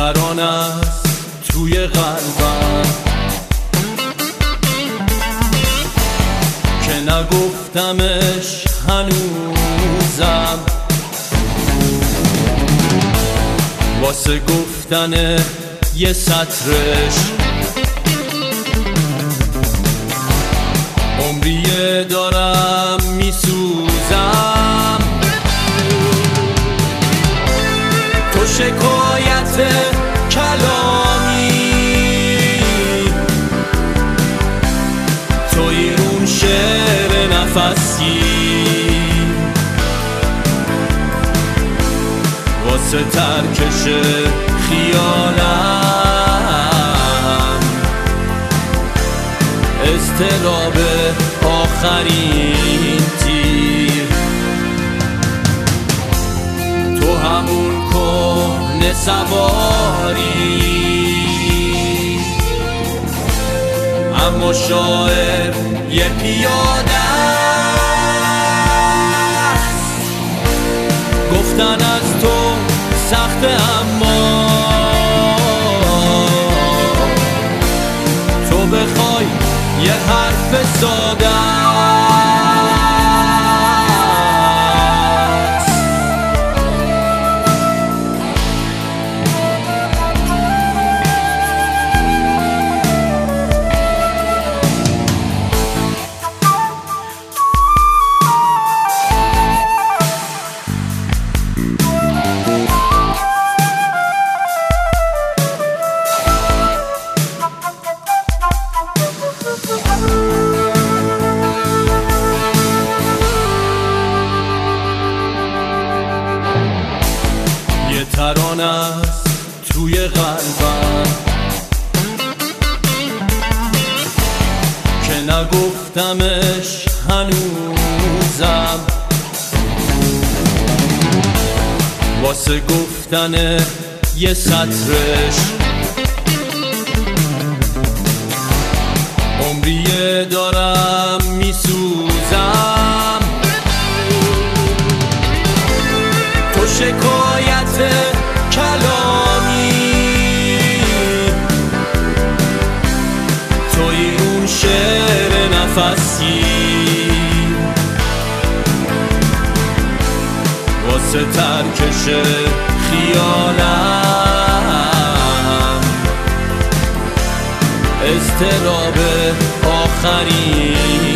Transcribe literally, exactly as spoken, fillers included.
ترانه است توی قلبم که نگفتمش هنوزم، واسه گفتن یه سطرش عمریه دارم میسوزم. تو شکایت کلامی، توی اون شعر نفسی، واسه ترکش خیالم اضطراب آخرین تیر. تو همون کهنه سواری، اما شاعر یه پیاده است. گفتن از تو سخته اما تو بخوای یه حرف ساده است. ترانه است توی قلبم که نگفتمش هنوزم، واسه گفتن یه سطرش عمریه دارم میسوزم. تو شکایت کلامی، توی اون شعر نفسی، واسه ترکش خیالم اضطراب آخرین